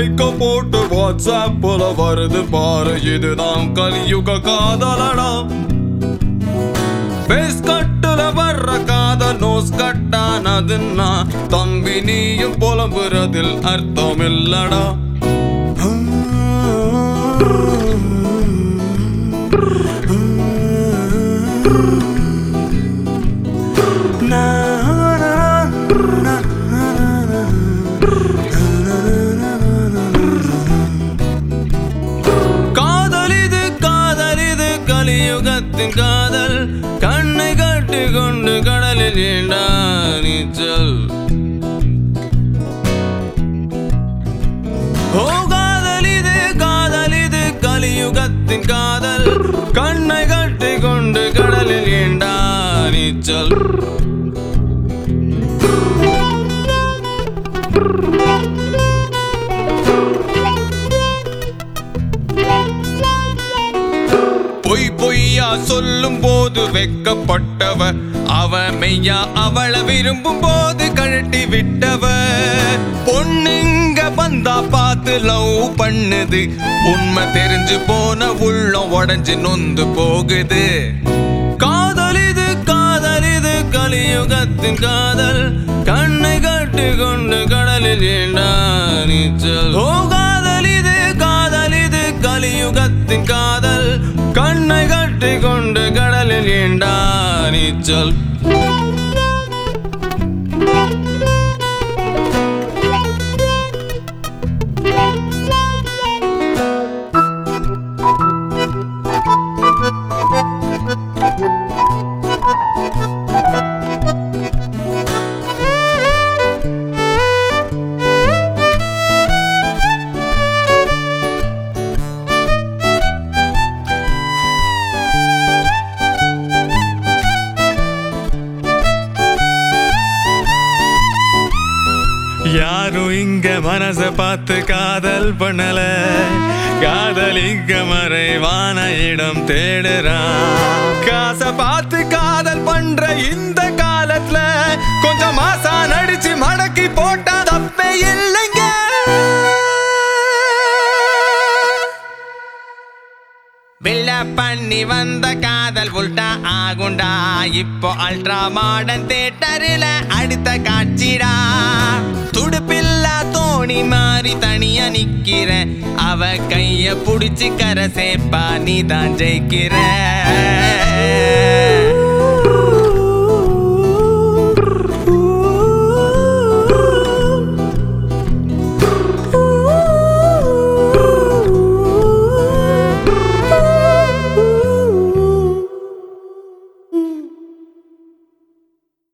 ஸ்டிக்க போட்டு வாட்ஸ்ஆப்ல வருது பாரு, இதுதான் கலியுக காதலடா. பேஸ் கட்டுல வர்ற காதல் நோஸ் கட்டானதுன்னா தம்பி நீயும் புலம்புறதில் அர்த்தம் இல்லடா. கலியுகத்தின் காதல் கண்ணை கட்டி கொண்டு கடலில் ஏண்டா நீச்சல். ஓ காதல் இது கலியுகத்தின் காதல் கண்ணை கட்டி கொண்டு கடலில் ஏண்டா நீச்சல். பொய் பொய்யா சொல்லும் போது வெக்கப்பட்டவ அவ, மெய்யா அவளை விரும்பும் போது கழட்டி விட்டவ. பொண்ணுங்க வந்தா பார்த்து லவ் பண்ணுது, உண்மை தெரிஞ்சு போன உள்ளம் உடஞ்சு நொந்து போகுது. காதல் இது கலியுகத்தின் காதல் கண்ணை கட்டி கொண்டு கடலில் ஏண்டா நீச்சல். ஓ காதல் இது கலியுகத்தின் காதல் கண்ணை கட்டி கொண்டு கடலில் ஏண்டா நீச்சல். யாரும் இங்க மனச பார்த்து காதல் பண்ணல, காதல் இங்க மறைவான இடம் தேடுறான். காசை பார்த்து காதல் பண்ற இந்த காலத்துல கொஞ்சம் மாசா நடிச்சு மடக்கி போட்டா தப்பே இல்லைங்க. பில்டப் பண்ணி வந்த காதல் உல்டா ஆகுண்டா, இப்போ அல்ட்ரா மாடர்ன் தியேட்டரில் அடுத்த காட்சிடா. துடுப்பில்லா தோணி மாறி தனியா நிக்கிற, அவ கைய புடிச்சு கரை சேப்பா நீ தான் ஜெயிக்கிற.